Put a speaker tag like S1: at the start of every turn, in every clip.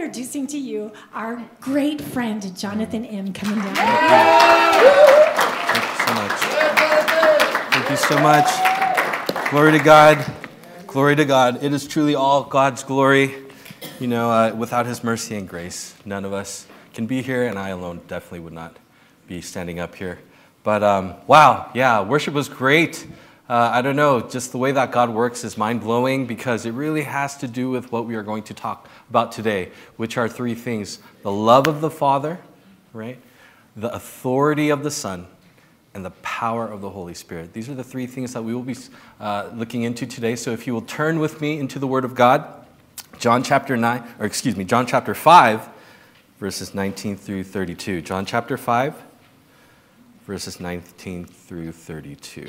S1: introducing to you our great friend, Jonathan M. coming down.
S2: Thank you so much. Thank you so much. Glory to God. Glory to God. It is truly all God's glory. You know, without his mercy and grace, none of us can be here, and I alone definitely would not be standing up here. But wow, yeah, worship was great. I don't know, just the way that God works is mind-blowing because it really has to do with what we are going to talk about today, which are three things: the love of the Father, right? The authority of the Son, and the power of the Holy Spirit. These are the three things that we will be looking into today. So if you will turn with me into the Word of God, John chapter 5, verses 19 through 32. John chapter 5, verses 19 through 32.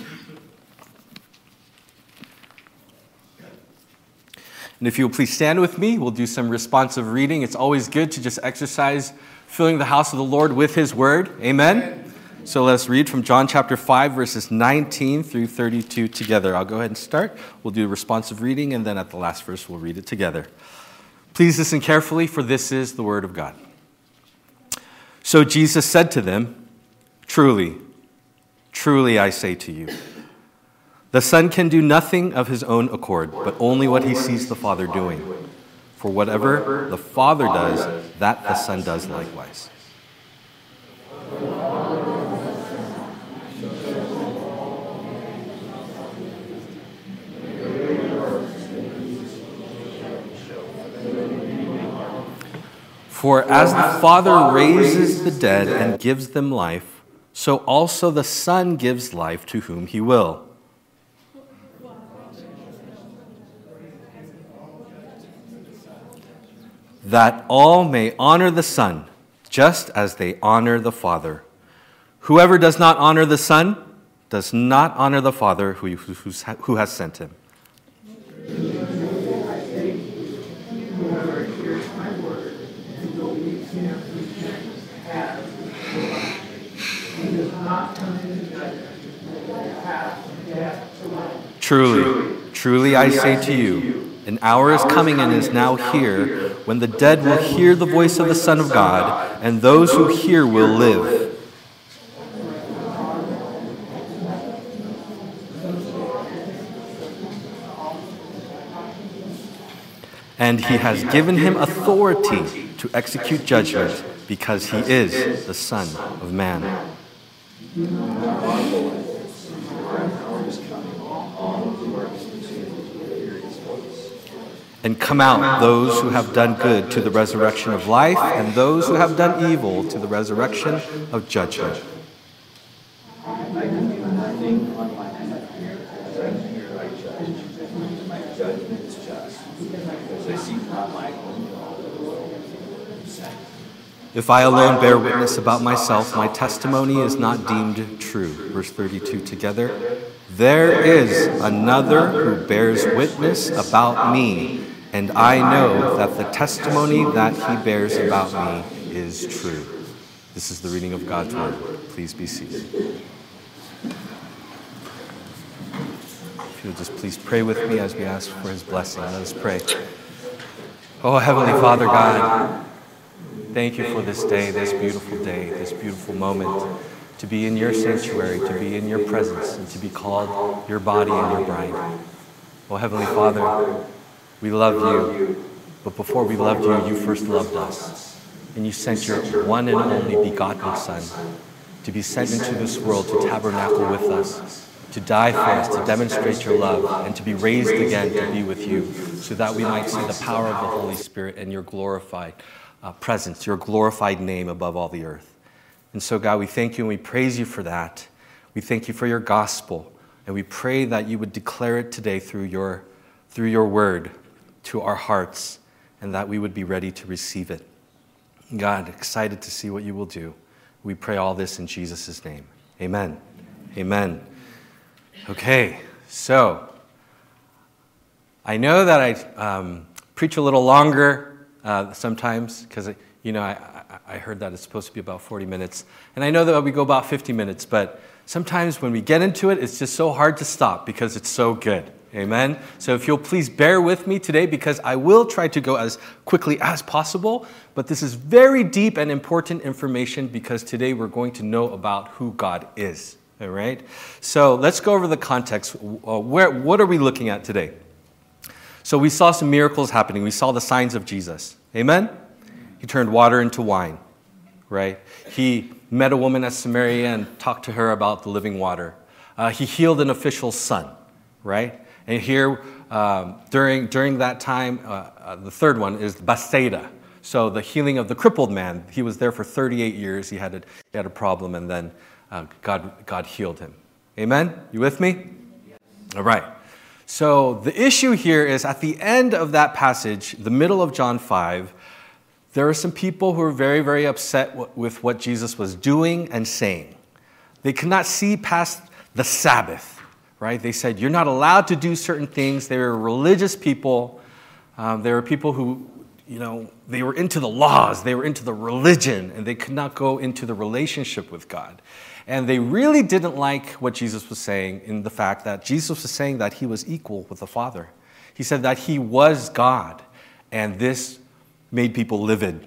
S2: And if you will please stand with me, we'll do some responsive reading. It's always good to just exercise filling the house of the Lord with his word. Amen? So let's read from John chapter 5, verses 19 through 32 together. I'll go ahead and start. We'll do a responsive reading, and then at the last verse, we'll read it together. Please listen carefully, for this is the word of God. So Jesus said to them, "Truly, truly I say to you, the Son can do nothing of his own accord, but only what he sees the Father doing. For whatever the Father does, that the Son does likewise." For as the Father raises the dead and gives them life, so also the Son gives life to whom he will. That all may honor the Son, just as they honor the Father. Whoever does not honor the Son does not honor the Father who has sent him. Truly, truly I say to you, an hour is coming and is now here when the dead will hear the voice of the Son of God, and those who hear will live. And he has given him authority to execute judgment, because he is the Son of Man. And come out those who have done good to the resurrection of life, and those who have done evil to the resurrection of judgment. If I alone bear witness about myself, my testimony is not deemed true. Verse 32 together. There is another who bears witness about me, and I know that the testimony that he bears about me is true. This is the reading of God's word. Please be seated. If you'll just please pray with me as we ask for his blessing. Let us pray. Oh, Heavenly Father God, thank you for this day, this beautiful moment, to be in your sanctuary, to be in your presence, and to be called your body and your bride. Oh, Heavenly Father, we love you, but before we loved you, you first loved us. And you sent your one and only begotten Son to be sent into this world to tabernacle with us, to die for us, to demonstrate your love, and to be raised again to be with you, so that we might see the power of the Holy Spirit and your glorified presence, your glorified name above all the earth. And so, God, we thank you and we praise you for that. We thank you for your gospel, and we pray that you would declare it today through your word to our hearts, and that we would be ready to receive it. God, excited to see what you will do. We pray all this in Jesus' name. Amen. Amen. Okay, so I know that I preach a little longer sometimes because, I heard that it's supposed to be about 40 minutes. And I know that we go about 50 minutes, but sometimes when we get into it, it's just so hard to stop because it's so good. Amen. So if you'll please bear with me today, because I will try to go as quickly as possible, but this is very deep and important information because today we're going to know about who God is. All right? So let's go over the context. What are we looking at today? So we saw some miracles happening. We saw the signs of Jesus. Amen? He turned water into wine, right? He met a woman at Samaria and talked to her about the living water. He healed an official's son, right? And here, during that time, the third one is Bethsaida. So the healing of the crippled man. He was there for 38 years. He had a problem, and then God healed him. Amen? You with me? Yes. All right. So the issue here is at the end of that passage, the middle of John 5, there are some people who are very, very upset with what Jesus was doing and saying. They could not see past the Sabbath, right? They said, you're not allowed to do certain things. They were religious people. They were people who, they were into the laws. They were into the religion, and they could not go into the relationship with God. And they really didn't like what Jesus was saying in the fact that Jesus was saying that he was equal with the Father. He said that he was God, and this made people livid.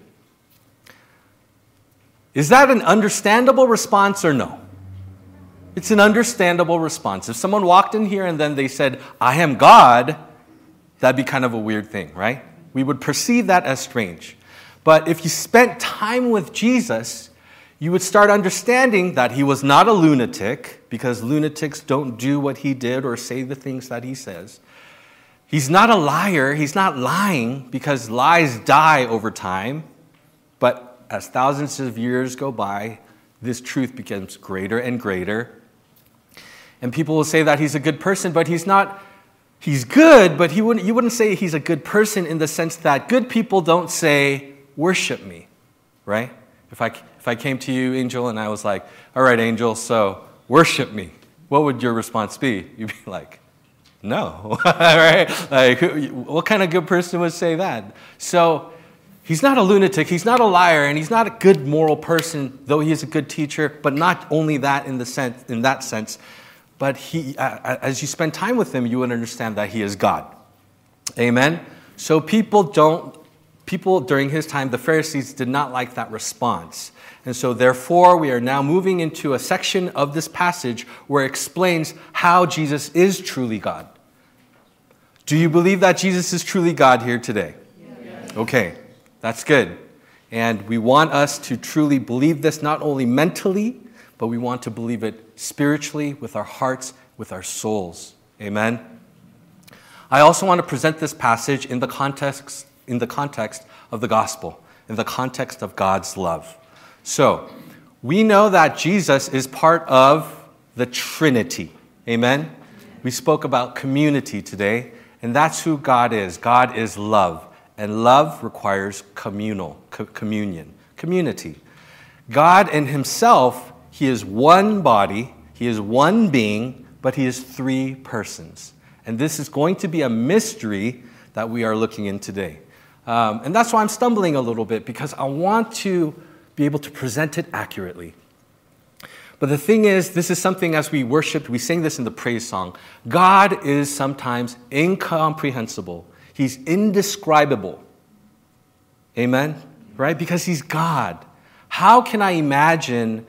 S2: Is that an understandable response or no? It's an understandable response. If someone walked in here and then they said, I am God, that'd be kind of a weird thing, right? We would perceive that as strange. But if you spent time with Jesus, you would start understanding that he was not a lunatic, because lunatics don't do what he did or say the things that he says. He's not a liar. He's not lying, because lies die over time. But as thousands of years go by, this truth becomes greater and greater. And people will say that he's a good person, but he's not. He's good, but you wouldn't say he's a good person in the sense that good people don't say, worship me, right? If I came to you, Angel, and I was like, all right, Angel, so worship me, what would your response be? You'd be like, no, right? Like, what kind of good person would say that? So he's not a lunatic, he's not a liar, and he's not a good moral person, though he is a good teacher, but not only that in that sense, but he, as you spend time with him, you would understand that he is God. Amen? So people during his time, the Pharisees, did not like that response. And so therefore, we are now moving into a section of this passage where it explains how Jesus is truly God. Do you believe that Jesus is truly God here today? Yes. Okay, that's good. And we want us to truly believe this, not only mentally, but we want to believe it spiritually, with our hearts, with our souls. Amen? I also want to present this passage in the context of the gospel, in the context of God's love. So, we know that Jesus is part of the Trinity. Amen? We spoke about community today, and that's who God is. God is love, and love requires communion, community. God in himself, he is one body, he is one being, but he is three persons. And this is going to be a mystery that we are looking in today. And that's why I'm stumbling a little bit, because I want to be able to present it accurately. But the thing is, this is something as we worshiped, we sang this in the praise song. God is sometimes incomprehensible. He's indescribable. Amen? Right? Because he's God. How can I imagine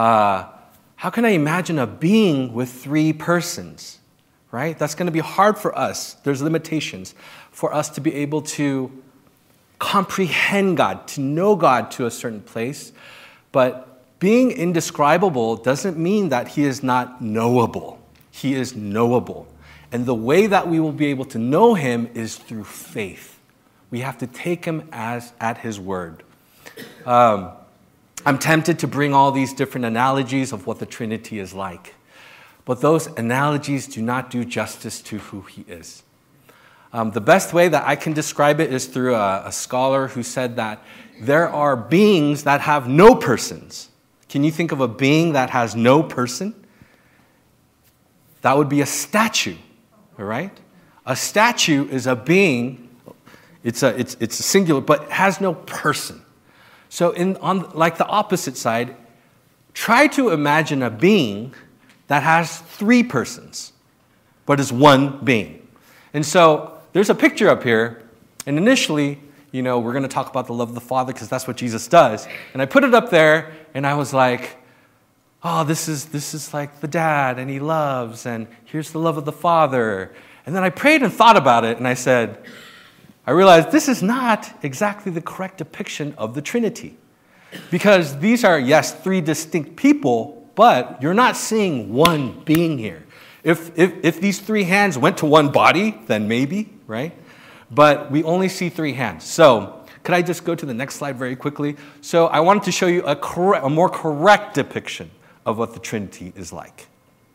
S2: a being with three persons? Right? That's going to be hard for us. There's limitations for us to be able to comprehend God, to know God to a certain place. But being indescribable doesn't mean that he is not knowable. He is knowable. And the way that we will be able to know him is through faith. We have to take him at his word. I'm tempted to bring all these different analogies of what the Trinity is like. But those analogies do not do justice to who he is. The best way that I can describe it is through a scholar who said that there are beings that have no persons. Can you think of a being that has no person? That would be a statue, all right? A statue is a being, it's a singular, but has no person. So on like the opposite side, try to imagine a being that has three persons, but is one being. And so there's a picture up here, and initially, we're going to talk about the love of the Father because that's what Jesus does. And I put it up there, and I was like, oh, this is like the dad, and he loves, and here's the love of the Father. And then I prayed and thought about it, and I realized this is not exactly the correct depiction of the Trinity. Because these are, yes, three distinct people, but you're not seeing one being here. If these three hands went to one body, then maybe, right? But we only see three hands. So could I just go to the next slide very quickly? So I wanted to show you a more correct depiction of what the Trinity is like.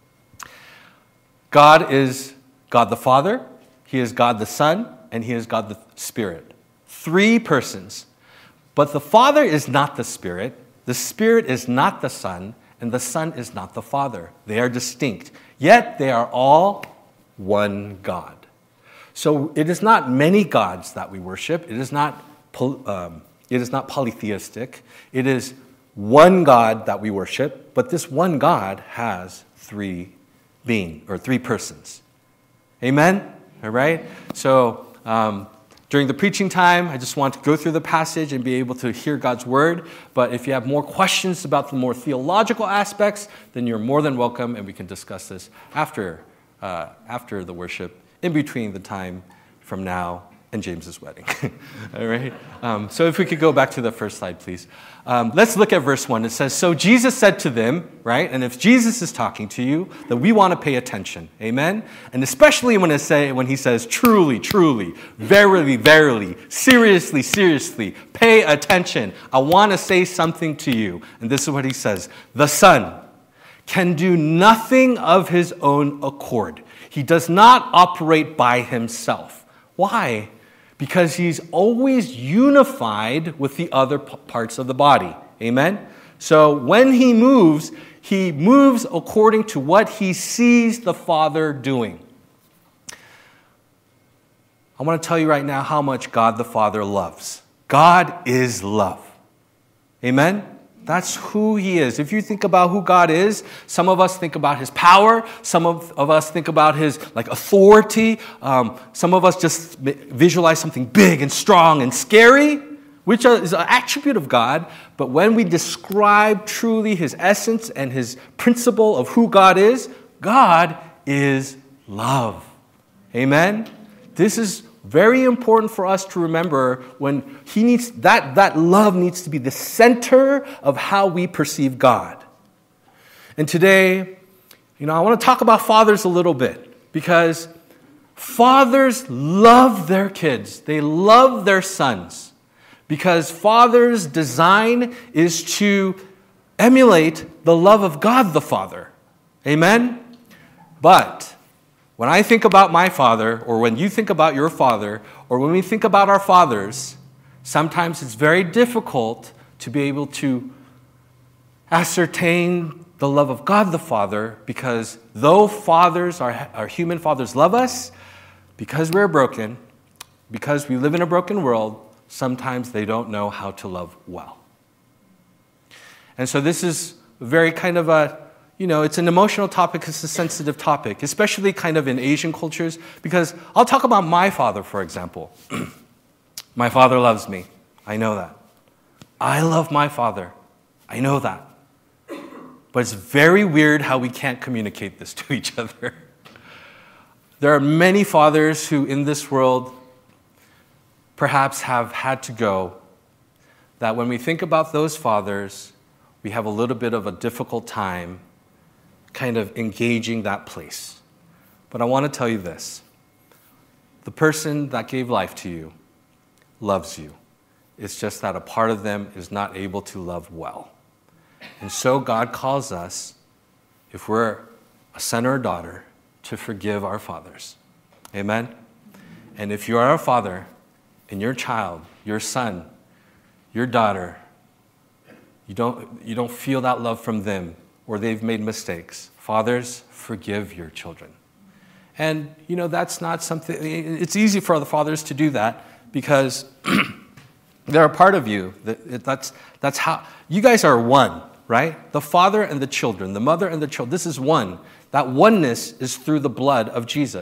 S2: God is God the Father, He is God the Son, and He is God the Spirit. Three persons. But the Father is not the Spirit is not the Son, and the Son is not the Father. They are distinct, yet they are all one God. So it is not many gods that we worship. It is not polytheistic. It is one God that we worship, but this one God has three persons. Amen? All right? So during the preaching time, I just want to go through the passage and be able to hear God's word. But if you have more questions about the more theological aspects, then you're more than welcome, and we can discuss this after the worship, in between the time from now and James's wedding. All right? So if we could go back to the first slide, please. Let's look at verse 1. It says, so Jesus said to them, right? And if Jesus is talking to you, then we want to pay attention. Amen? And especially when he says, truly, truly, verily, verily, seriously, seriously, pay attention. I want to say something to you. And this is what he says. The Son can do nothing of his own accord. He does not operate by himself. Why? Because he's always unified with the other parts of the body. Amen? So when he moves according to what he sees the Father doing. I want to tell you right now how much God the Father loves. God is love. Amen? That's who he is. If you think about who God is, some of us think about his power. Some of us think about his authority. Some of us just visualize something big and strong and scary, which is an attribute of God. But when we describe truly his essence and his principle of who God is love. Amen? This is very important for us to remember when he needs that love needs to be the center of how we perceive God. And today, I want to talk about fathers a little bit because fathers love their kids. They love their sons because fathers' design is to emulate the love of God the Father. Amen? But when I think about my father, or when you think about your father, or when we think about our fathers, sometimes it's very difficult to be able to ascertain the love of God the Father, because though fathers, our human fathers, love us, because we're broken, because we live in a broken world, sometimes they don't know how to love well. And so this is very kind of it's an emotional topic, it's a sensitive topic, especially kind of in Asian cultures, because I'll talk about my father, for example. My father loves me. I know that. I love my father. I know that. But it's very weird how we can't communicate this to each other. There are many fathers who in this world perhaps have had to go, that when we think about those fathers, we have a little bit of a difficult time kind of engaging that place. But I want to tell you this. The person that gave life to you loves you. It's just that a part of them is not able to love well. And so God calls us, if we're a son or a daughter, to forgive our fathers. Amen? And if you are a father and your child, your son, your daughter, you don't feel that love from them, or they've made mistakes, fathers, forgive your children. And, that's not something, it's easy for the fathers to do that because they're a part of you. That's how, you guys are one, right? The father and the children, the mother and the children, this is one. That oneness is through the blood of Jesus.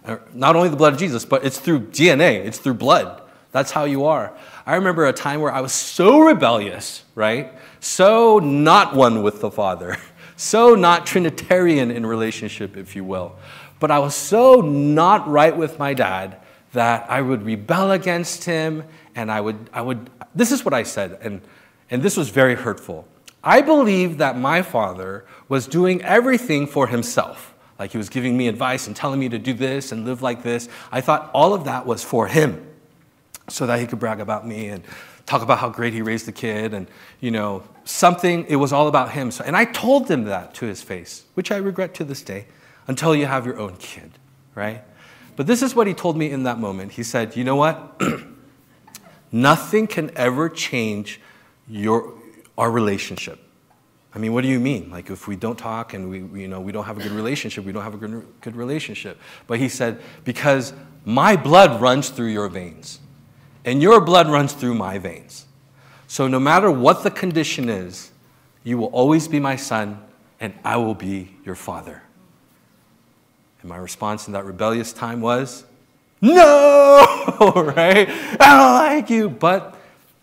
S2: Not only the blood of Jesus, but it's through DNA. It's through blood. That's how you are. I remember a time where I was so rebellious, right? So not one with the Father. So not Trinitarian in relationship, if you will. But I was so not right with my dad that I would rebel against him, and I would. This is what I said, and this was very hurtful. I believed that my father was doing everything for himself. Like he was giving me advice and telling me to do this and live like this. I thought all of that was for him, so that he could brag about me and talk about how great he raised the kid, and something. It was all about him. And I told him that to his face, which I regret to this day. Until you have your own kid, right? But this is what he told me in that moment. He said, you know what? Nothing can ever change our relationship. I mean, what do you mean? Like if we don't talk and we don't have a good relationship, we don't have a good relationship. But he said, because my blood runs through your veins, and your blood runs through my veins. So no matter what the condition is, you will always be my son, and I will be your father. And my response in that rebellious time was, no, right? I don't like you. But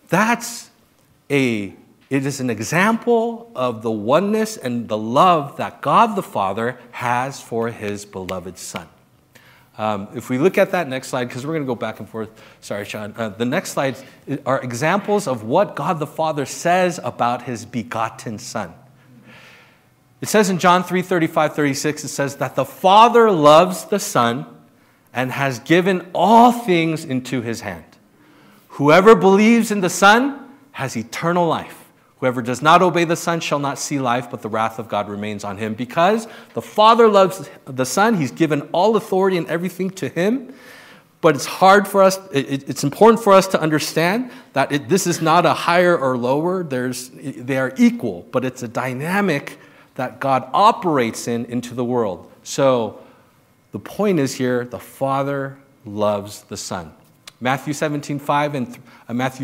S2: it is an example of the oneness and the love that God the Father has for his beloved Son. If we look at that next slide, because we're going to go back and forth. Sorry, Sean. The next slides are examples of what God the Father says about his begotten Son. It says in John 3:35-36, it says that the Father loves the Son and has given all things into his hand. Whoever believes in the Son has eternal life. Whoever does not obey the Son shall not see life, but the wrath of God remains on him. Because the Father loves the Son, he's given all authority and everything to him. But it's hard for us, it's important for us to understand that this is not a higher or lower. They are equal, but it's a dynamic that God operates into the world. So the point is here, the Father loves the Son. Matthew 17:5 and Matthew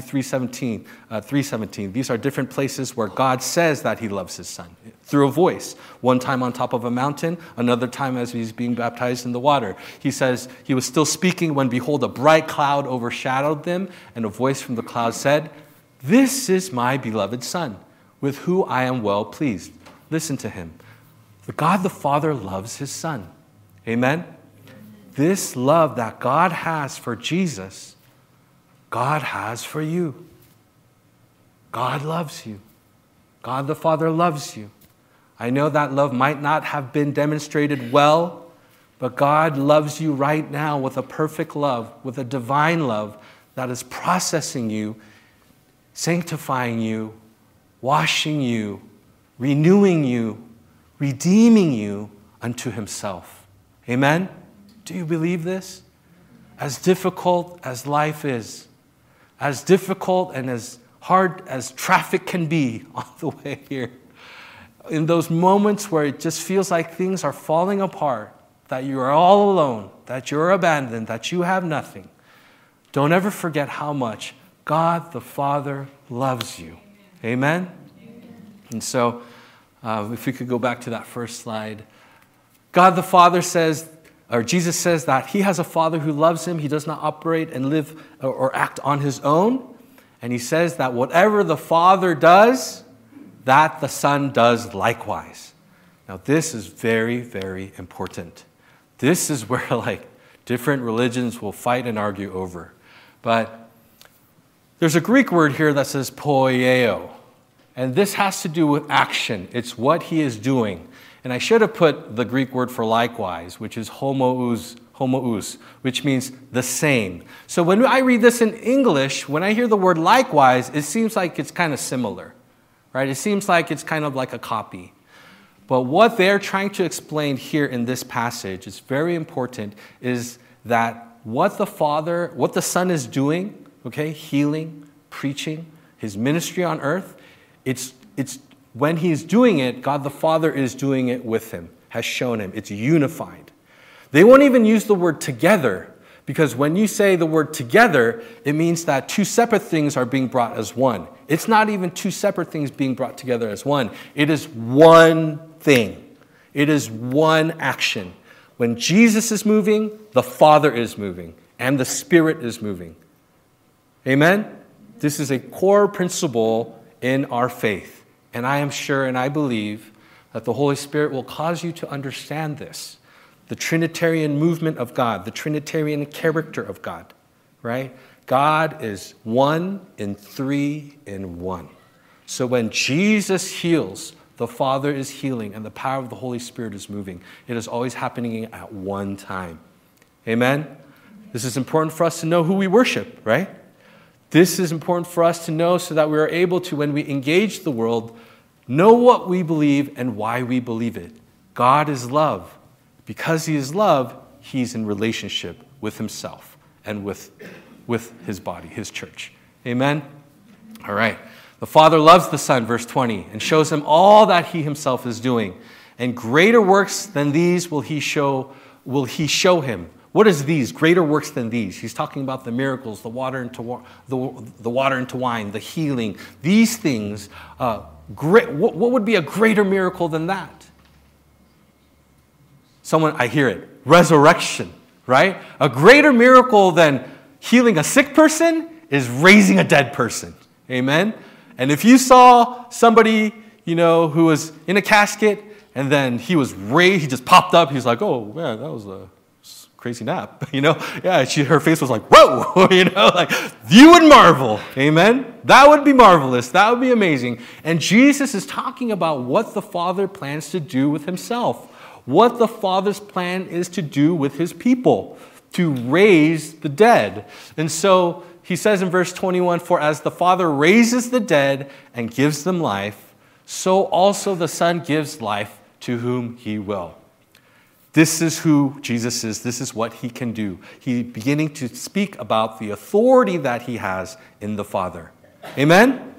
S2: 3:17. These are different places where God says that he loves his Son through a voice. One time on top of a mountain, another time as he's being baptized in the water. He says he was still speaking when, behold, a bright cloud overshadowed them, and a voice from the cloud said, "This is my beloved Son, with whom I am well pleased. Listen to him." The God the Father loves his Son. Amen? This love that God has for Jesus, God has for you. God loves you. God the Father loves you. I know that love might not have been demonstrated well, but God loves you right now with a perfect love, with a divine love that is processing you, sanctifying you, washing you, renewing you, redeeming you unto himself. Amen? Do you believe this? As difficult as life is, as difficult and as hard as traffic can be on the way here, in those moments where it just feels like things are falling apart, that you are all alone, that you're abandoned, that you have nothing, don't ever forget how much God the Father loves you. Amen? And so, if we could go back to that first slide. God the Father says, or Jesus says that he has a Father who loves him. He does not operate and live or act on his own. And he says that whatever the Father does, that the Son does likewise. Now, this is very, very important. This is where different religions will fight and argue over. But there's a Greek word here that says poieo. And this has to do with action. It's what he is doing. And I should have put the Greek word for likewise, which is homous, which means the same. So when I read this in English, when I hear the word likewise, it seems like it's kind of similar, right? It seems like it's kind of like a copy. But what they're trying to explain here in this passage is very important, is that what the Son is doing, okay, healing, preaching, his ministry on earth, it's when he's doing it, God the Father is doing it with him, has shown him. It's unified. They won't even use the word together, because when you say the word together, it means that two separate things are being brought as one. It's not even two separate things being brought together as one. It is one thing. It is one action. When Jesus is moving, the Father is moving, and the Spirit is moving. Amen? This is a core principle in our faith. And I am sure and I believe that the Holy Spirit will cause you to understand this. The Trinitarian movement of God, the Trinitarian character of God, right? God is one in three in one. So when Jesus heals, the Father is healing and the power of the Holy Spirit is moving. It is always happening at one time. Amen? This is important for us to know who we worship, right? This is important for us to know so that we are able to, when we engage the world, know what we believe and why we believe it. God is love. Because he is love, he's in relationship with himself and with his body, his church. Amen? All right. The Father loves the Son, verse 20, and shows him all that he himself is doing. And greater works than these will he show him. What is these? Greater works than these. He's talking about the miracles, the water into wine, the healing. These things, what would be a greater miracle than that? I hear it. Resurrection, right? A greater miracle than healing a sick person is raising a dead person. Amen? And if you saw somebody, who was in a casket and then he was raised, he just popped up, he's like, oh, man, that was a crazy nap. Yeah, her face was like, whoa, you would marvel. Amen? That would be marvelous. That would be amazing. And Jesus is talking about what the Father plans to do with himself. What the Father's plan is to do with his people, to raise the dead. And so he says in verse 21, for as the Father raises the dead and gives them life, so also the Son gives life to whom he will. This is who Jesus is. This is what he can do. He's beginning to speak about the authority that he has in the Father. Amen?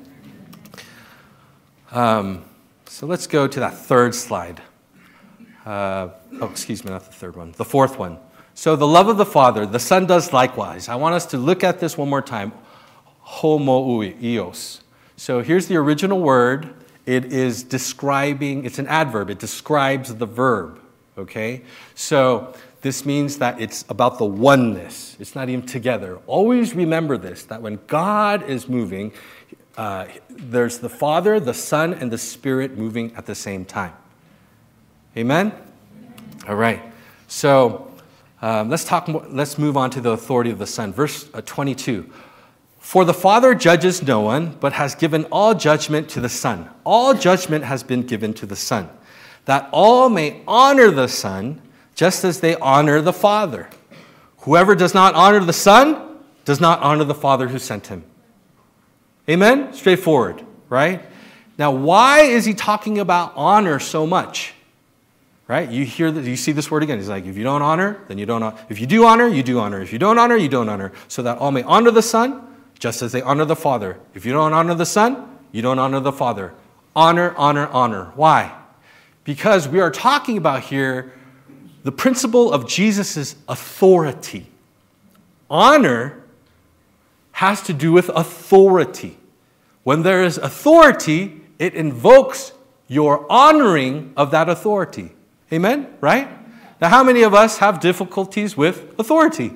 S2: So let's go to that third slide. Not the third one, the fourth one. So the love of the Father, the Son does likewise. I want us to look at this one more time. Homoouios. So here's the original word. It is describing, it's an adverb. It describes the verb, okay? So this means that it's about the oneness. It's not even together. Always remember this, that when God is moving, there's the Father, the Son, and the Spirit moving at the same time. Amen? All right. So let's move on to the authority of the Son. Verse 22. For the Father judges no one, but has given all judgment to the Son. All judgment has been given to the Son, that all may honor the Son, just as they honor the Father. Whoever does not honor the Son does not honor the Father who sent him. Amen? Straightforward, right? Now, why is he talking about honor so much? Right? You see this word again. He's like, if you don't honor, then you don't honor. If you do honor, you do honor. If you don't honor, you don't honor. So that all may honor the Son, just as they honor the Father. If you don't honor the Son, you don't honor the Father. Honor, honor, honor. Why? Because we are talking about here the principle of Jesus' authority. Honor has to do with authority. When there is authority, it invokes your honoring of that authority. Amen? Right? Now, how many of us have difficulties with authority?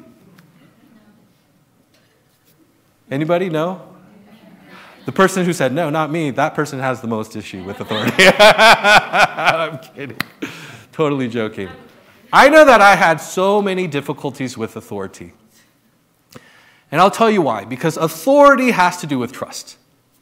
S2: Anybody? No? The person who said, no, not me, that person has the most issue with authority. I'm kidding. Totally joking. I know that I had so many difficulties with authority. And I'll tell you why. Because authority has to do with trust.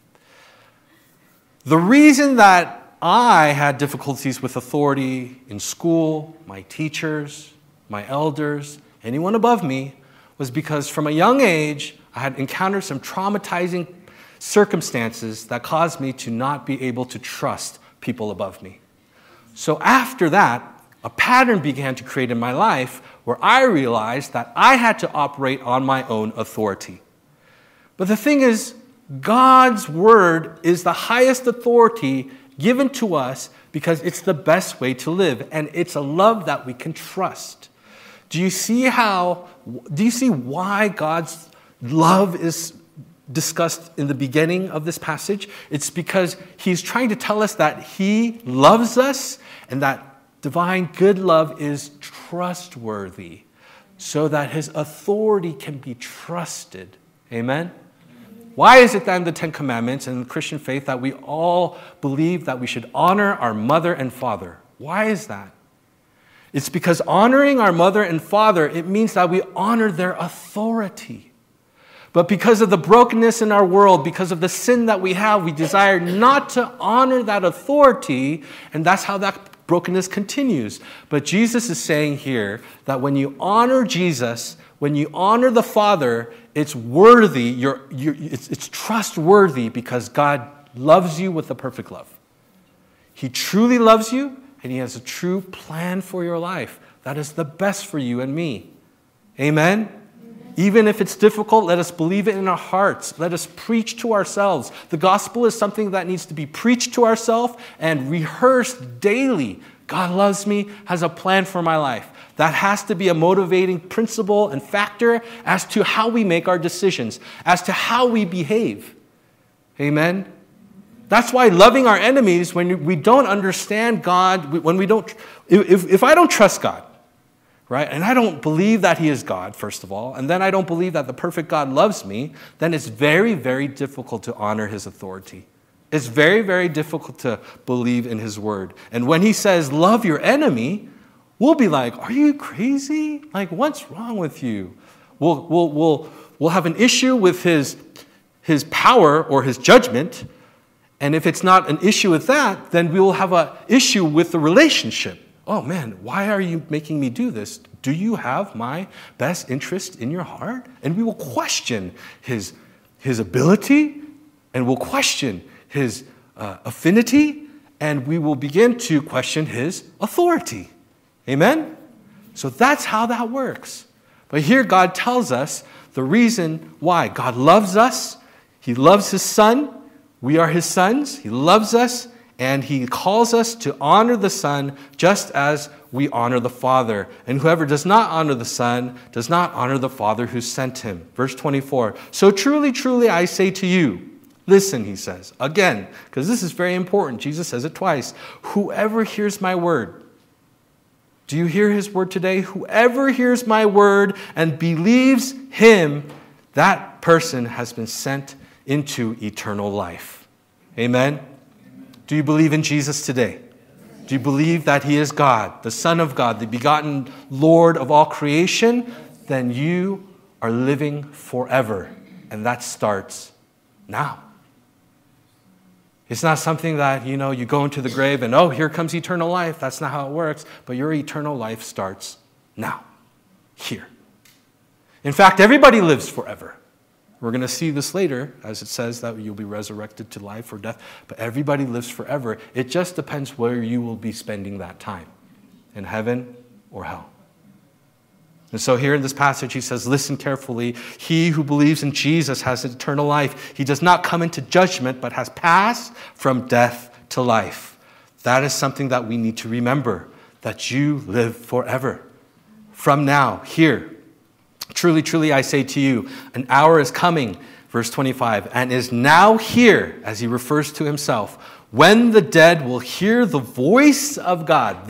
S2: The reason that I had difficulties with authority in school, my teachers, my elders, anyone above me, was because from a young age, I had encountered some traumatizing circumstances that caused me to not be able to trust people above me. So after that, a pattern began to create in my life where I realized that I had to operate on my own authority. But the thing is, God's word is the highest authority given to us because it's the best way to live, and it's a love that we can trust. Do you see why God's love is discussed in the beginning of this passage? It's because he's trying to tell us that he loves us and that divine good love is trustworthy so that his authority can be trusted. Amen? Why is it that in the Ten Commandments and the Christian faith that we all believe that we should honor our mother and father? Why is that? It's because honoring our mother and father, it means that we honor their authority. But because of the brokenness in our world, because of the sin that we have, we desire not to honor that authority, and that's how that brokenness continues. But Jesus is saying here that when you honor Jesus, when you honor the Father, it's worthy, it's trustworthy because God loves you with a perfect love. He truly loves you, and he has a true plan for your life. That is the best for you and me. Amen? Even if it's difficult, let us believe it in our hearts. Let us preach to ourselves. The gospel is something that needs to be preached to ourselves and rehearsed daily. God loves me, has a plan for my life. That has to be a motivating principle and factor as to how we make our decisions, as to how we behave. Amen? That's why loving our enemies, when we don't understand God, when we don't, if I don't trust God, right, and I don't believe that he is God, first of all, and then I don't believe that the perfect God loves me, then it's very, very difficult to honor his authority. It's very, very difficult to believe in his word. And when he says, love your enemy, we'll be like, are you crazy? Like, what's wrong with you? We'll have an issue with his power or his judgment. And if it's not an issue with that, then we will have an issue with the relationship. Oh man, why are you making me do this? Do you have my best interest in your heart? And we will question his ability, and we'll question his affinity, and we will begin to question his authority. Amen? So that's how that works. But here God tells us the reason why. God loves us. He loves his Son. We are his sons. He loves us, and he calls us to honor the Son just as we honor the Father. And whoever does not honor the Son does not honor the Father who sent him. Verse 24. So truly, truly, I say to you, listen, he says, again, because this is very important. Jesus says it twice. Whoever hears my word. Do you hear his word today? Whoever hears my word and believes him, that person has been sent into eternal life. Amen? Do you believe in Jesus today? Do you believe that he is God, the Son of God, the begotten Lord of all creation? Then you are living forever. And that starts now. It's not something that, you go into the grave and, here comes eternal life. That's not how it works. But your eternal life starts now, here. In fact, everybody lives forever. We're going to see this later, as it says that you'll be resurrected to life or death. But everybody lives forever. It just depends where you will be spending that time, in heaven or hell. And so here in this passage, he says, listen carefully. He who believes in Jesus has eternal life. He does not come into judgment, but has passed from death to life. That is something that we need to remember, that you live forever. From now, here. Truly, truly, I say to you, an hour is coming, verse 25, and is now here, as he refers to himself, when the dead will hear the voice of God,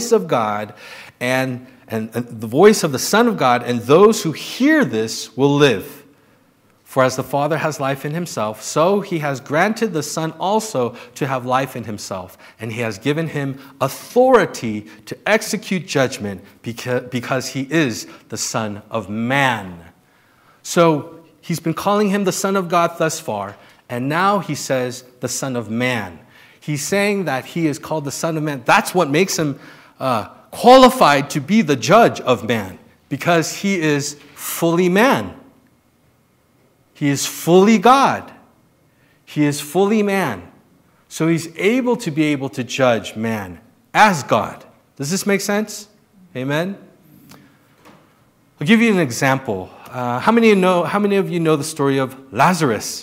S2: and the voice of the Son of God, and those who hear this will live. For as the Father has life in himself, so he has granted the Son also to have life in himself. And he has given him authority to execute judgment because he is the Son of Man. So he's been calling him the Son of God thus far, and now he says the Son of Man. He's saying that he is called the Son of Man. That's what makes him qualified to be the judge of man, because he is fully man. He is fully God. He is fully man. So he's able to judge man as God. Does this make sense? Amen? I'll give you an example. How many of you know the story of Lazarus?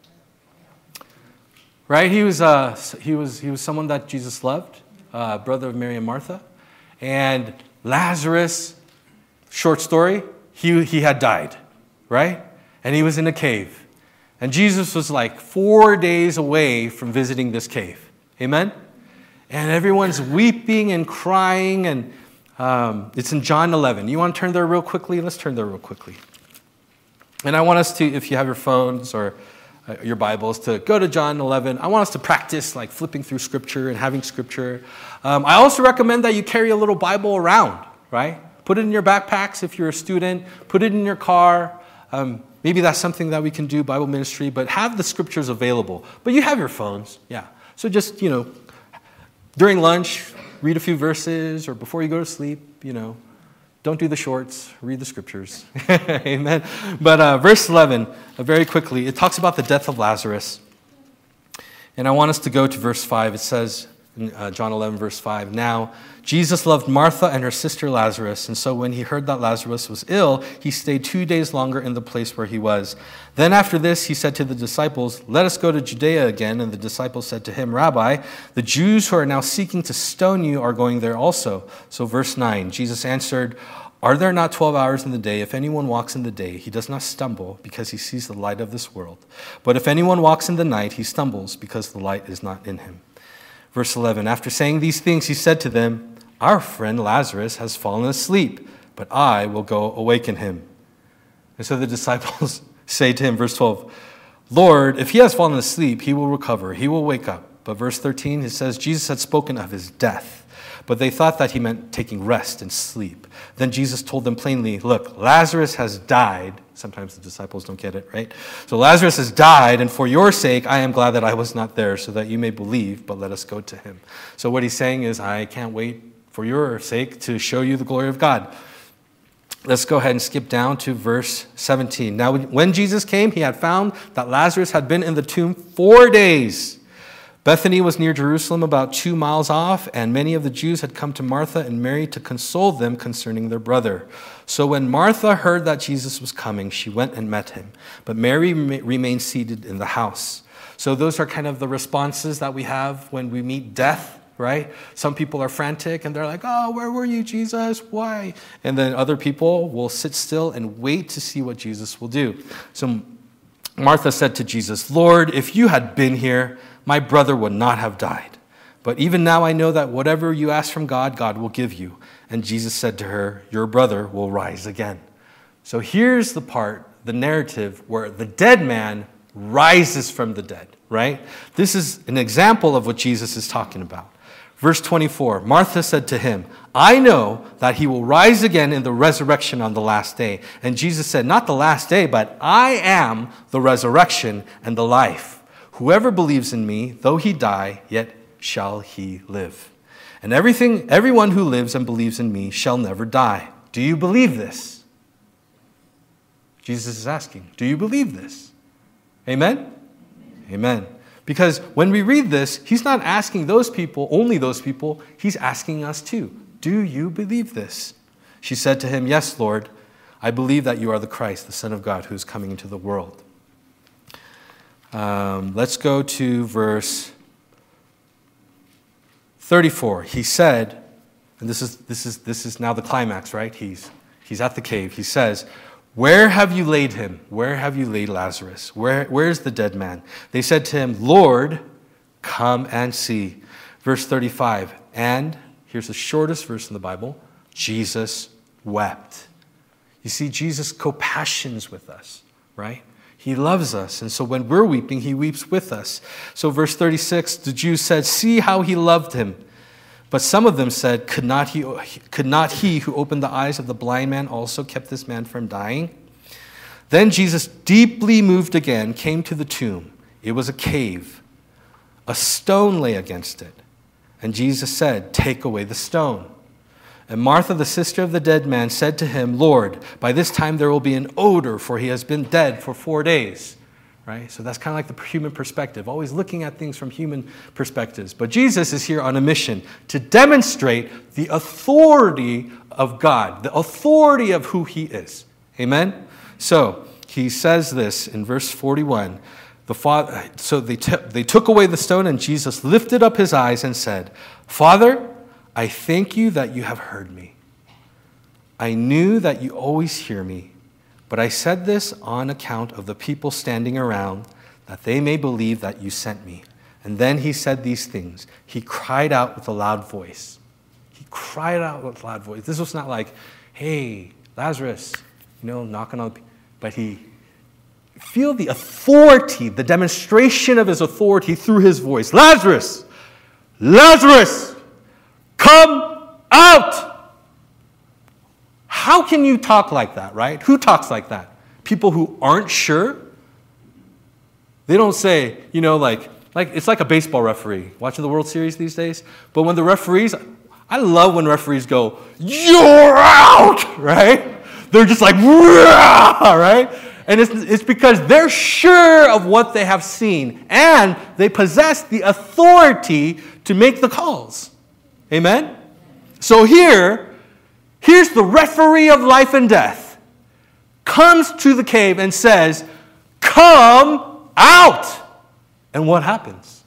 S2: Right? He was someone that Jesus loved, brother of Mary and Martha. And Lazarus, short story, he had died, right? And he was in a cave. And Jesus was like 4 days away from visiting this cave. Amen? And everyone's weeping and crying, and it's in John 11. You want to turn there real quickly? Let's turn there real quickly. And I want us to, if you have your phones or your Bibles, to go to John 11. I want us to practice like flipping through Scripture and having Scripture. I also recommend that you carry a little Bible around, right? Put it in your backpacks if you're a student. Put it in your car. Maybe that's something that we can do, Bible ministry, but have the Scriptures available. But you have your phones, yeah. So just, during lunch, read a few verses, or before you go to sleep, don't do the shorts, read the Scriptures. Amen. But verse 11, very quickly, it talks about the death of Lazarus. And I want us to go to verse 5. It says in John 11, verse 5, "Now Jesus loved Martha and her sister Lazarus, and so when he heard that Lazarus was ill, he stayed 2 days longer in the place where he was. Then after this, he said to the disciples, 'Let us go to Judea again.' And the disciples said to him, 'Rabbi, the Jews who are now seeking to stone you are going there also.' So verse 9, Jesus answered, 'Are there not 12 hours in the day? If anyone walks in the day, he does not stumble because he sees the light of this world. But if anyone walks in the night, he stumbles because the light is not in him.' Verse 11, after saying these things, he said to them, 'Our friend Lazarus has fallen asleep, but I will go awaken him.' And so the disciples say to him, verse 12, 'Lord, if he has fallen asleep, he will recover. He will wake up.' But verse 13, it says, Jesus had spoken of his death, but they thought that he meant taking rest and sleep. Then Jesus told them plainly, 'Look, Lazarus has died.'" Sometimes the disciples don't get it, right? "So Lazarus has died, and for your sake, I am glad that I was not there, so that you may believe, but let us go to him." So what he's saying is, I can't wait for your sake to show you the glory of God. Let's go ahead and skip down to verse 17. "Now when Jesus came, he had found that Lazarus had been in the tomb 4 days. Bethany was near Jerusalem, about 2 miles off, and many of the Jews had come to Martha and Mary to console them concerning their brother. So when Martha heard that Jesus was coming, she went and met him. But Mary remained seated in the house." So those are kind of the responses that we have when we meet death, right? Some people are frantic and they're like, "Oh, where were you, Jesus? Why?" And then other people will sit still and wait to see what Jesus will do. So Martha said to Jesus, "Lord, if you had been here, my brother would not have died. But even now I know that whatever you ask from God, God will give you." And Jesus said to her, "Your brother will rise again." So here's the part, the narrative, where the dead man rises from the dead, right? This is an example of what Jesus is talking about. Verse 24, Martha said to him, "I know that he will rise again in the resurrection on the last day." And Jesus said, "Not the last day, but I am the resurrection and the life. Whoever believes in me, though he die, yet shall he live. And everyone who lives and believes in me shall never die." Do you believe this? Jesus is asking, do you believe this? Amen? Amen. Because when we read this, he's not asking those people, only those people, he's asking us too. Do you believe this? She said to him, "Yes, Lord, I believe that you are the Christ, the Son of God, who is coming into the world." Let's go to verse 34. He said, and this is now the climax, right? He's at the cave. He says, "Where have you laid him? Where have you laid Lazarus? Where is the dead man?" They said to him, "Lord, come and see." Verse 35, and here's the shortest verse in the Bible, Jesus wept. You see, Jesus co-passions with us, right? He loves us, and so when we're weeping, he weeps with us. So verse 36, the Jews said, "See how he loved him." But some of them said, Could not he who opened the eyes of the blind man also kept this man from dying?" Then Jesus, deeply moved again, came to the tomb. It was a cave. A stone lay against it. And Jesus said, "Take away the stone." And Martha, the sister of the dead man, said to him, "Lord, by this time there will be an odor, for he has been dead for 4 days." Right? So that's kind of like the human perspective, always looking at things from human perspectives. But Jesus is here on a mission to demonstrate the authority of God, the authority of who he is. Amen? So he says this in verse 41. So they took away the stone, and Jesus lifted up his eyes and said, "Father, I thank you that you have heard me. I knew that you always hear me, but I said this on account of the people standing around, that they may believe that you sent me." And then he said these things. He cried out with a loud voice. He cried out with a loud voice. This was not like, hey, Lazarus, knocking on the... But he... Feel the authority, the demonstration of his authority through his voice. Lazarus! Lazarus! Come out! How can you talk like that, right? Who talks like that? People who aren't sure? They don't say, like it's like a baseball referee watching the World Series these days. But when the referees, I love when referees go, "You're out!" Right? They're just like, "Rah!" Right? And it's because they're sure of what they have seen, and they possess the authority to make the calls. Amen? So here's the referee of life and death, comes to the cave and says, "Come out!" And what happens?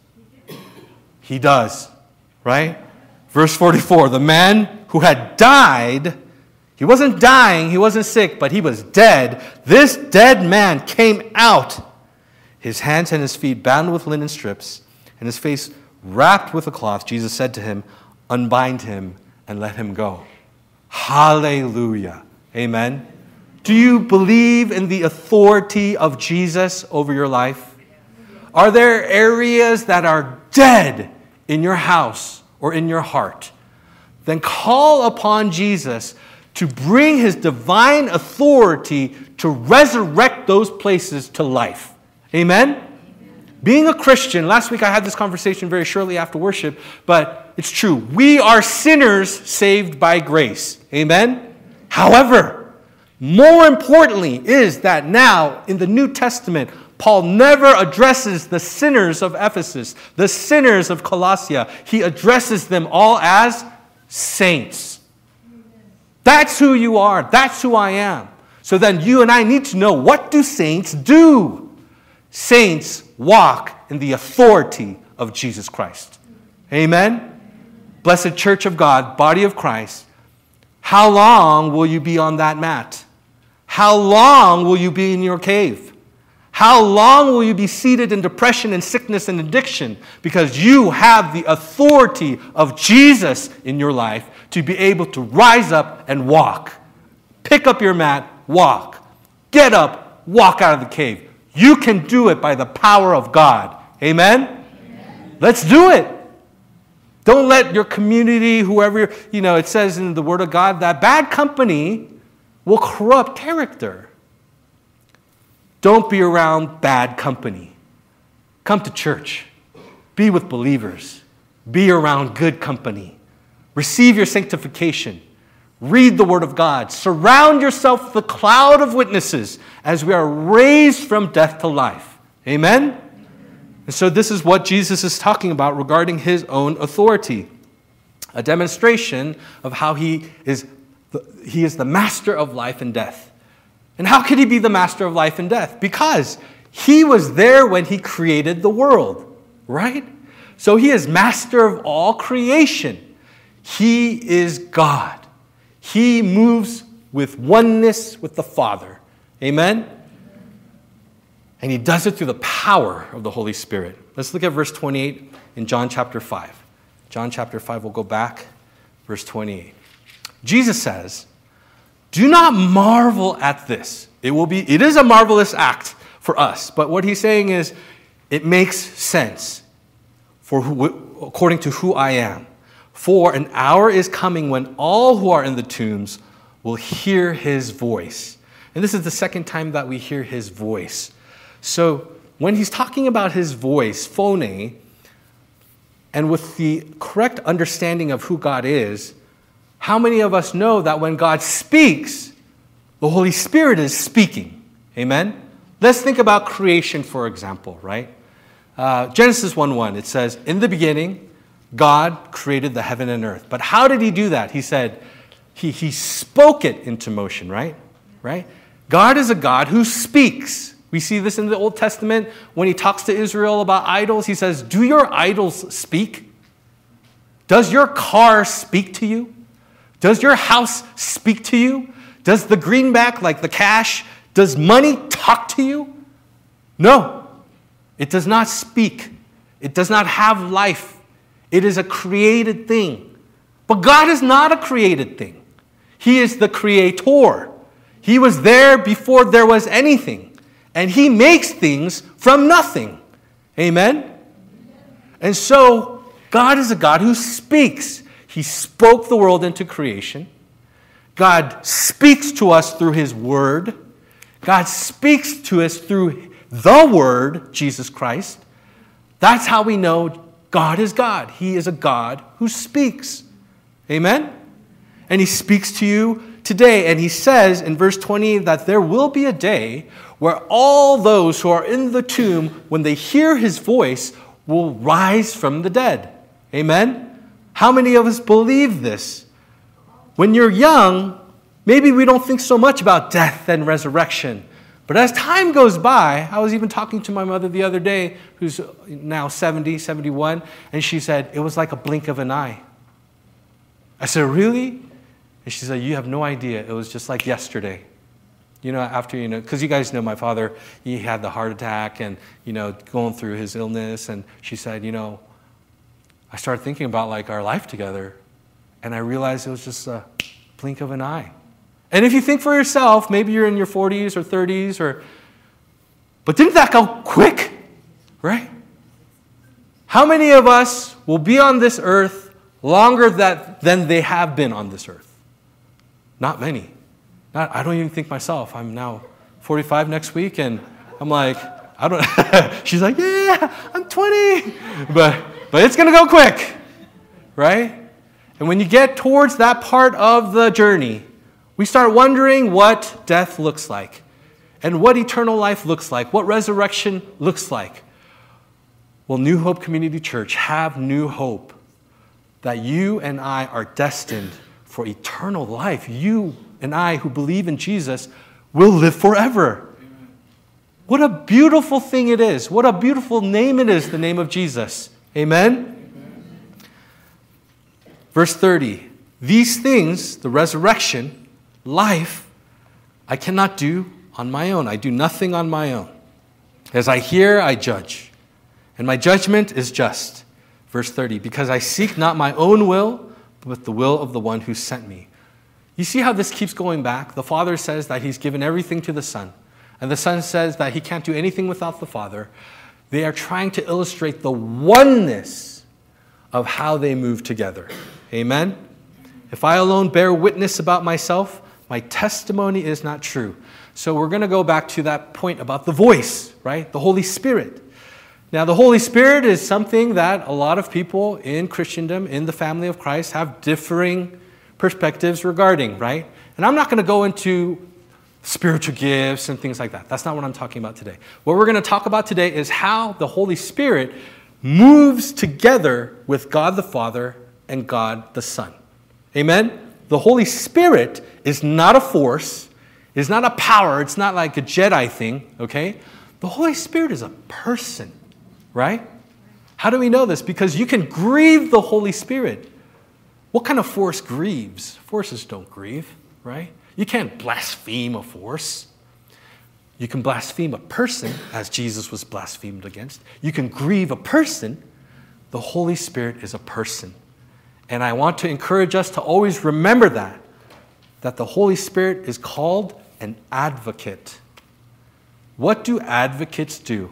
S2: He does, right? Verse 44, the man who had died, he wasn't dying, he wasn't sick, but he was dead. This dead man came out, his hands and his feet bound with linen strips, and his face wrapped with a cloth. Jesus said to him, "Unbind him and let him go." Hallelujah. Amen. Do you believe in the authority of Jesus over your life? Are there areas that are dead in your house or in your heart? Then call upon Jesus to bring his divine authority to resurrect those places to life. Amen? Being a Christian, last week I had this conversation very shortly after worship, but it's true. We are sinners saved by grace. Amen? However, more importantly is that now in the New Testament, Paul never addresses the sinners of Ephesus, the sinners of Colossia. He addresses them all as saints. That's who you are. That's who I am. So then you and I need to know, what do saints do? Saints walk in the authority of Jesus Christ. Amen? Blessed Church of God, body of Christ, how long will you be on that mat? How long will you be in your cave? How long will you be seated in depression and sickness and addiction? Because you have the authority of Jesus in your life to be able to rise up and walk. Pick up your mat, walk. Get up, walk out of the cave. You can do it by the power of God. Amen? Amen. Let's do it. Don't let your community, whoever, it says in the Word of God that bad company will corrupt character. Don't be around bad company. Come to church. Be with believers. Be around good company. Receive your sanctification. Read the Word of God. Surround yourself with a cloud of witnesses as we are raised from death to life. Amen? And so this is what Jesus is talking about regarding his own authority. A demonstration of how he is the master of life and death. And how could he be the master of life and death? Because he was there when he created the world, right? So he is master of all creation. He is God. He moves with oneness with the Father. Amen? And he does it through the power of the Holy Spirit. Let's look at verse 28 in John chapter 5. John chapter 5, we'll go back. Verse 28. Jesus says, "Do not marvel at this." It is a marvelous act for us. But what he's saying is, it makes sense according to who I am. For an hour is coming when all who are in the tombs will hear his voice. And this is the second time that we hear his voice. So when he's talking about his voice, phone, and with the correct understanding of who God is, how many of us know that when God speaks, the Holy Spirit is speaking? Amen? Let's think about creation, for example, right? Genesis 1:1, it says, "In the beginning, God created the heaven and earth." But how did he do that? He said, he spoke it into motion, right? Right? God is a God who speaks. We see this in the Old Testament when he talks to Israel about idols. He says, "Do your idols speak? Does your car speak to you? Does your house speak to you? Does the greenback, like the cash, does money talk to you?" No, it does not speak. It does not have life. It is a created thing. But God is not a created thing. He is the creator. He was there before there was anything. And he makes things from nothing. Amen? And so, God is a God who speaks. He spoke the world into creation. God speaks to us through his word. God speaks to us through the word, Jesus Christ. That's how we know God is God. He is a God who speaks. Amen? And he speaks to you today. And he says in verse 20 that there will be a day where all those who are in the tomb, when they hear his voice, will rise from the dead. Amen? How many of us believe this? When you're young, maybe we don't think so much about death and resurrection. But as time goes by, I was even talking to my mother the other day, who's now 70, 71, and she said, it was like a blink of an eye. I said, really? And she said, you have no idea. It was just like yesterday. After, because you guys know my father, he had the heart attack and, going through his illness. And she said, I started thinking about like our life together. And I realized it was just a blink of an eye. And if you think for yourself, maybe you're in your 40s or 30s, but didn't that go quick? Right? How many of us will be on this earth longer than they have been on this earth? Not many. I don't even think myself. I'm now 45 next week, and I'm like, I don't. She's like, yeah, I'm 20, but it's gonna go quick, right? And when you get towards that part of the journey, we start wondering what death looks like, and what eternal life looks like, what resurrection looks like. Well, New Hope Community Church have new hope that you and I are destined for eternal life. You and I who believe in Jesus will live forever. Amen. What a beautiful thing it is. What a beautiful name it is, the name of Jesus. Amen? Amen. Verse 30. These things, the resurrection, life, I cannot do on my own. I do nothing on my own. As I hear, I judge. And my judgment is just. Verse 30. Because I seek not my own will, but the will of the one who sent me. You see how this keeps going back? The Father says that he's given everything to the Son. And the Son says that he can't do anything without the Father. They are trying to illustrate the oneness of how they move together. Amen? If I alone bear witness about myself, my testimony is not true. So we're going to go back to that point about the voice, right? The Holy Spirit. Now, the Holy Spirit is something that a lot of people in Christendom, in the family of Christ, have differing perspectives regarding, right? And I'm not going to go into spiritual gifts and things like that. That's not what I'm talking about today. What we're going to talk about today is how the Holy Spirit moves together with God the Father and God the Son. Amen? The Holy Spirit is not a force, is not a power, it's not like a Jedi thing, okay? The Holy Spirit is a person, right? How do we know this? Because you can grieve the Holy Spirit. What kind of force grieves? Forces don't grieve, right? You can't blaspheme a force. You can blaspheme a person, as Jesus was blasphemed against. You can grieve a person. The Holy Spirit is a person. And I want to encourage us to always remember that the Holy Spirit is called an advocate. What do advocates do?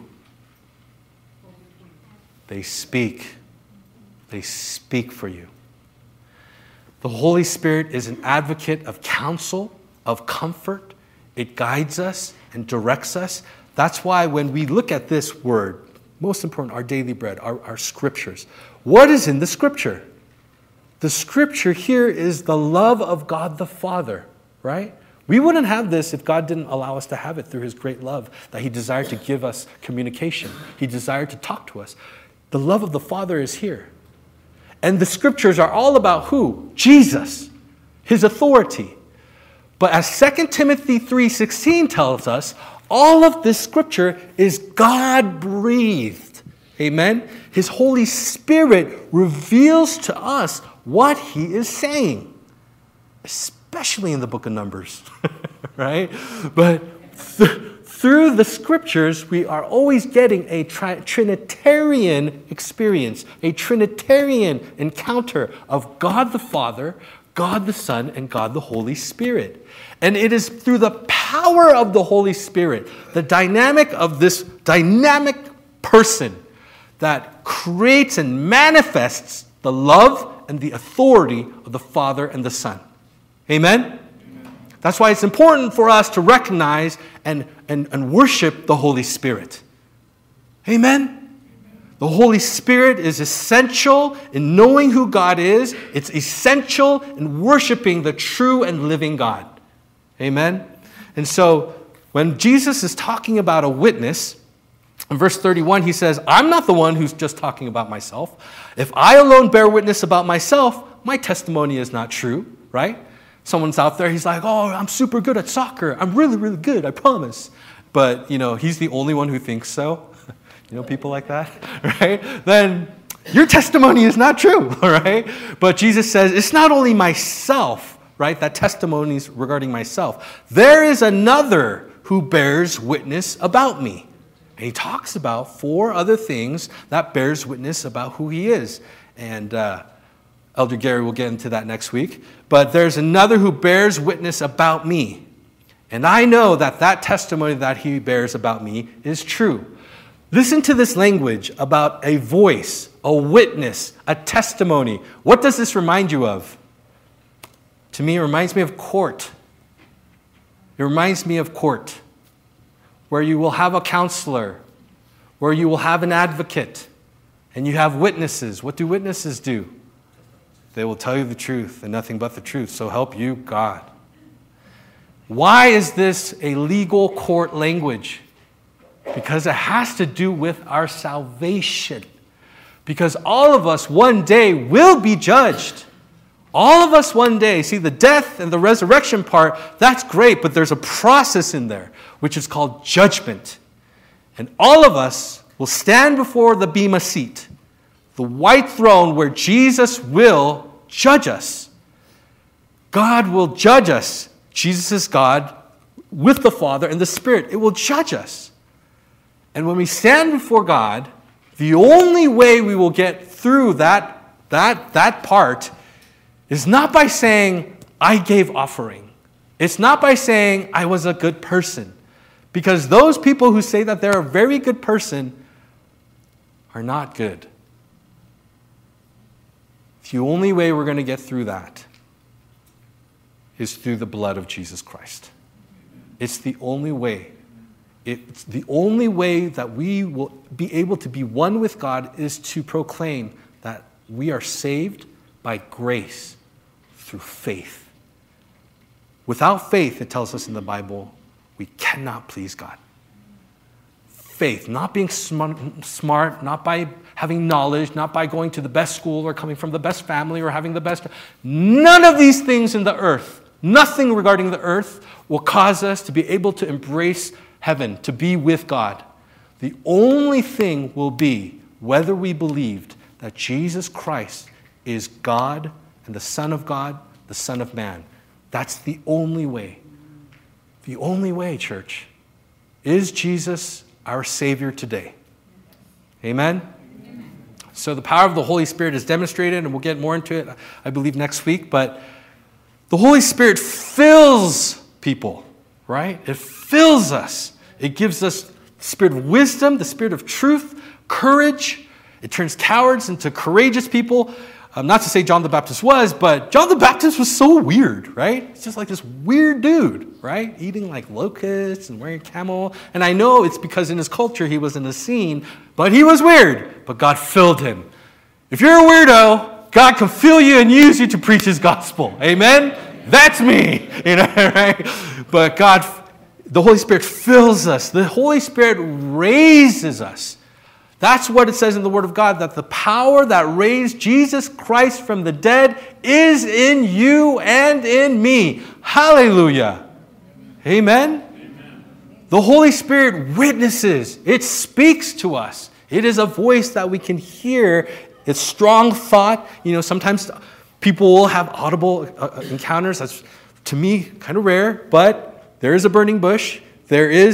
S2: They speak. They speak for you. The Holy Spirit is an advocate of counsel, of comfort. It guides us and directs us. That's why when we look at this word, most important, our daily bread, our scriptures. What is in the scripture? The scripture here is the love of God the Father, right? We wouldn't have this if God didn't allow us to have it through his great love, that he desired to give us communication. He desired to talk to us. The love of the Father is here. And the scriptures are all about who? Jesus, his authority. But as 2 Timothy 3:16 tells us, all of this scripture is God-breathed. Amen? His Holy Spirit reveals to us what he is saying, especially in the book of Numbers, right? But through the scriptures, we are always getting a Trinitarian experience, a Trinitarian encounter of God the Father, God the Son, and God the Holy Spirit. And it is through the power of the Holy Spirit, the dynamic of this dynamic person, that creates and manifests the love and the authority of the Father and the Son. Amen? That's why it's important for us to recognize and worship the Holy Spirit. Amen? The Holy Spirit is essential in knowing who God is. It's essential in worshiping the true and living God. Amen? And so when Jesus is talking about a witness, in verse 31, he says, I'm not the one who's just talking about myself. If I alone bear witness about myself, my testimony is not true, right? Someone's out there, he's like, oh, I'm super good at soccer. I'm really, really good, I promise. But, he's the only one who thinks so. People like that, right? Then your testimony is not true, all right? But Jesus says, it's not only myself, right? That testimony is regarding myself. There is another who bears witness about me. And he talks about 4 other things that bears witness about who he is. And Elder Gary will get into that next week. But there's another who bears witness about me. And I know that that testimony that he bears about me is true. Listen to this language about a voice, a witness, a testimony. What does this remind you of? To me, it reminds me of court. It reminds me of court, where you will have a counselor, where you will have an advocate, and you have witnesses. What do witnesses do? They will tell you the truth and nothing but the truth. So help you, God. Why is this a legal court language? Because it has to do with our salvation. Because all of us one day will be judged. All of us one day. See, the death and the resurrection part, that's great, but there's a process in there, which is called judgment. And all of us will stand before the Bema seat, the white throne where Jesus will judge us. God will judge us. Jesus is God with the Father and the Spirit. It will judge us. And when we stand before God, the only way we will get through that part is not by saying, I gave offering. It's not by saying, I was a good person. Because those people who say that they're a very good person are not good. The only way we're going to get through that is through the blood of Jesus Christ. It's the only way. It's the only way that we will be able to be one with God is to proclaim that we are saved by grace through faith. Without faith, it tells us in the Bible, we cannot please God. Faith, not being smart, not by having knowledge, not by going to the best school or coming from the best family or having the best. None of these things in the earth, nothing regarding the earth will cause us to be able to embrace heaven, to be with God. The only thing will be whether we believed that Jesus Christ is God and the Son of God, the Son of Man. That's the only way. The only way, church. Is Jesus our Savior today? Amen? Amen? So the power of the Holy Spirit is demonstrated, and we'll get more into it, I believe, next week. But the Holy Spirit fills people, right? It fills us. It gives us the spirit of wisdom, the spirit of truth, courage. It turns cowards into courageous people. Not to say John the Baptist was, but John the Baptist was so weird, right? It's just like this weird dude, right? Eating like locusts and wearing camel. And I know it's because in his culture he was in the scene, but he was weird. But God filled him. If you're a weirdo, God can fill you and use you to preach his gospel. Amen? That's me, right? But God, the Holy Spirit fills us. The Holy Spirit raises us. That's what it says in the Word of God, that the power that raised Jesus Christ from the dead is in you and in me. Hallelujah. Amen? Amen. The Holy Spirit witnesses. It speaks to us. It is a voice that we can hear. It's strong thought. Sometimes people will have audible encounters. That's, to me, kind of rare, but there is a burning bush. There is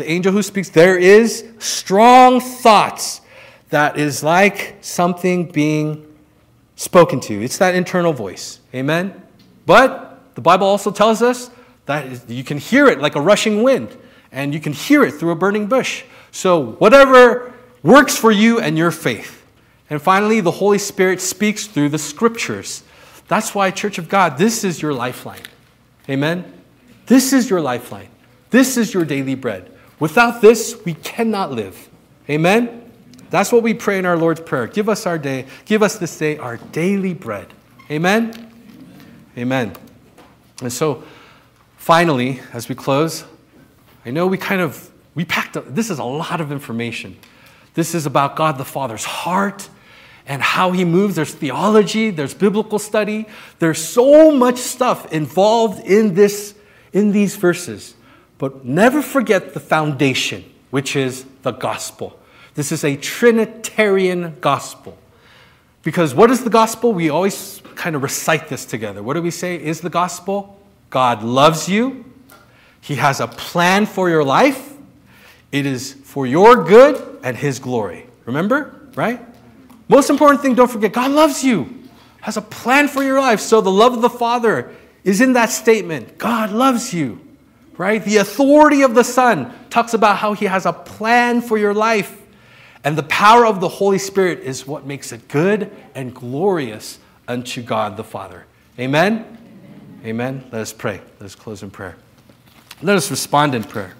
S2: the angel who speaks, there is strong thoughts that is like something being spoken to. It's that internal voice. Amen? But the Bible also tells us that you can hear it like a rushing wind, and you can hear it through a burning bush. So whatever works for you and your faith. And finally, the Holy Spirit speaks through the Scriptures. That's why, Church of God, this is your lifeline. Amen? This is your lifeline. This is your daily bread. Without this, we cannot live. Amen? That's what we pray in our Lord's Prayer. Give us this day our daily bread. Amen? Amen. And so, finally, as we close, I know we packed up, this is a lot of information. This is about God the Father's heart and how he moves. There's theology, there's biblical study. There's so much stuff involved in these verses. But never forget the foundation, which is the gospel. This is a Trinitarian gospel. Because what is the gospel? We always kind of recite this together. What do we say is the gospel? God loves you. He has a plan for your life. It is for your good and his glory. Remember? Right? Most important thing, don't forget, God loves you. Has a plan for your life. So the love of the Father is in that statement. God loves you. Right? The authority of the Son talks about how he has a plan for your life. And the power of the Holy Spirit is what makes it good and glorious unto God the Father. Amen? Amen. Let us pray. Let us close in prayer. Let us respond in prayer.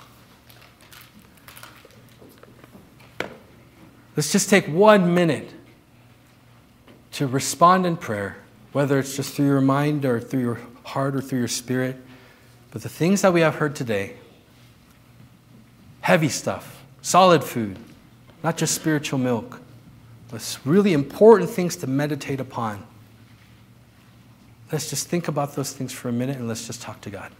S2: Let's just take 1 minute to respond in prayer, whether it's just through your mind or through your heart or through your spirit. But the things that we have heard today, heavy stuff, solid food, not just spiritual milk, but really important things to meditate upon. Let's just think about those things for a minute and let's just talk to God.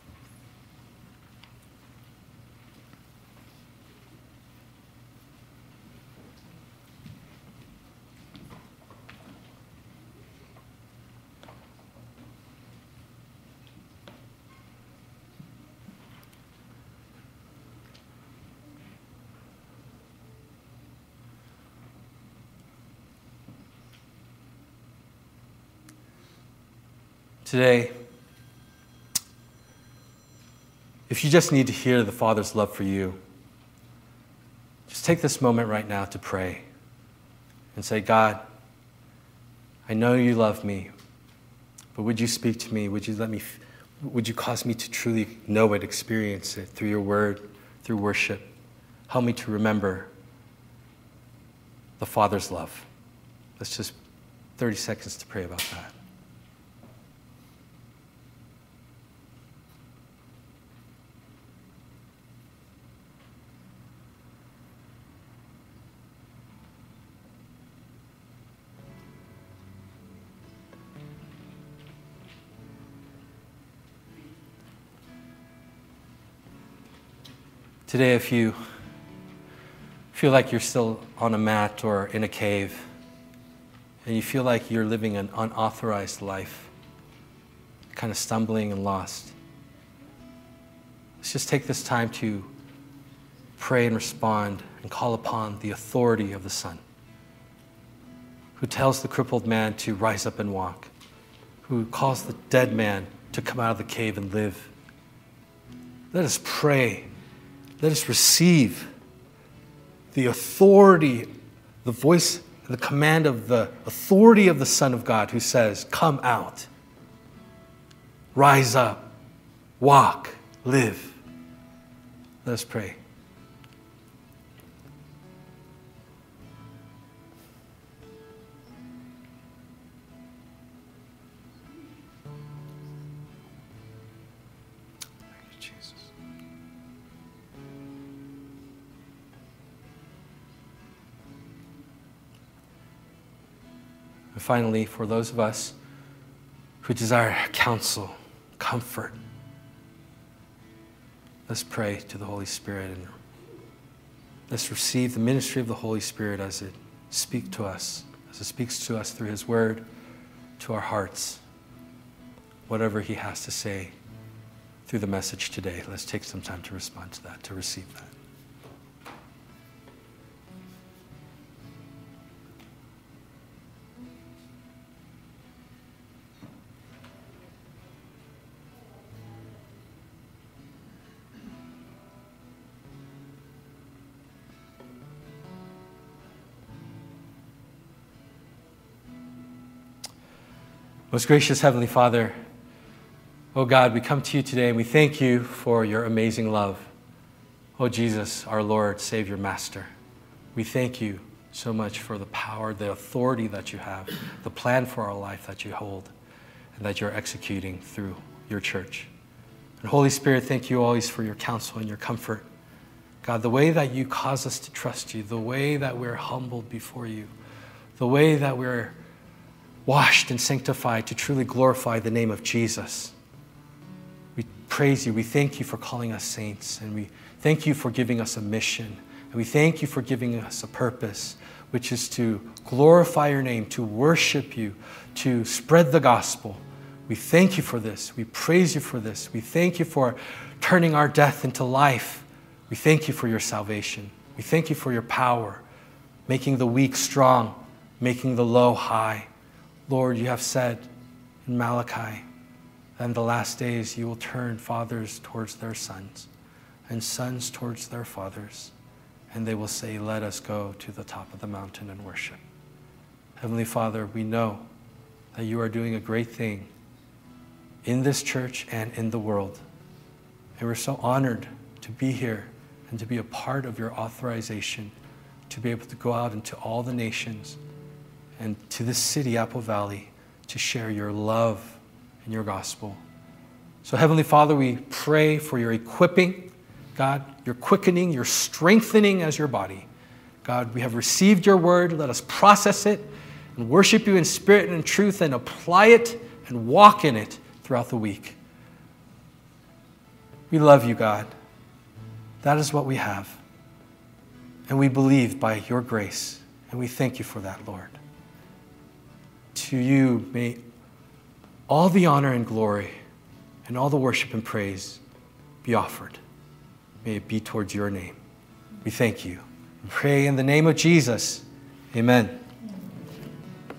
S2: Today, if you just need to hear the Father's love for you, just take this moment right now to pray and say, God, I know you love me, but would you speak to me? Would you cause me to truly know it, experience it through your word, through worship? Help me to remember the Father's love. Let's just 30 seconds to pray about that. Today, if you feel like you're still on a mat or in a cave, and you feel like you're living an unauthorized life, kind of stumbling and lost, let's just take this time to pray and respond and call upon the authority of the Son, who tells the crippled man to rise up and walk, who calls the dead man to come out of the cave and live. Let us pray. Let us receive the authority, the voice, the command of the authority of the Son of God who says, come out, rise up, walk, live. Let us pray. And finally, for those of us who desire counsel, comfort, let's pray to the Holy Spirit and let's receive the ministry of the Holy Spirit as it speaks to us, through His Word, to our hearts, whatever He has to say through the message today. Let's take some time to respond to that, to receive that. Most gracious Heavenly Father, oh God, we come to you today and we thank you for your amazing love. Oh Jesus, our Lord, Savior, Master, we thank you so much for the power, the authority that you have, the plan for our life that you hold and that you're executing through your church. And Holy Spirit, thank you always for your counsel and your comfort. God, the way that you cause us to trust you, the way that we're humbled before you, the way that we're washed and sanctified to truly glorify the name of Jesus. We praise you. We thank you for calling us saints. And we thank you for giving us a mission. And we thank you for giving us a purpose, which is to glorify your name, to worship you, to spread the gospel. We thank you for this. We praise you for this. We thank you for turning our death into life. We thank you for your salvation. We thank you for your power, making the weak strong, making the low high. Lord, you have said in Malachi that in the last days you will turn fathers towards their sons and sons towards their fathers, and they will say, let us go to the top of the mountain and worship. Heavenly Father, we know that you are doing a great thing in this church and in the world. And we're so honored to be here and to be a part of your authorization to be able to go out into all the nations and to this city, Apple Valley, to share your love and your gospel. So Heavenly Father, we pray for your equipping, God, your quickening, your strengthening as your body. God, we have received your word. Let us process it and worship you in spirit and in truth and apply it and walk in it throughout the week. We love you, God. That is what we have. And we believe by your grace. And we thank you for that, Lord. To you may all the honor and glory and all the worship and praise be offered. May it be towards your name. We thank you. We pray in the name of Jesus. Amen.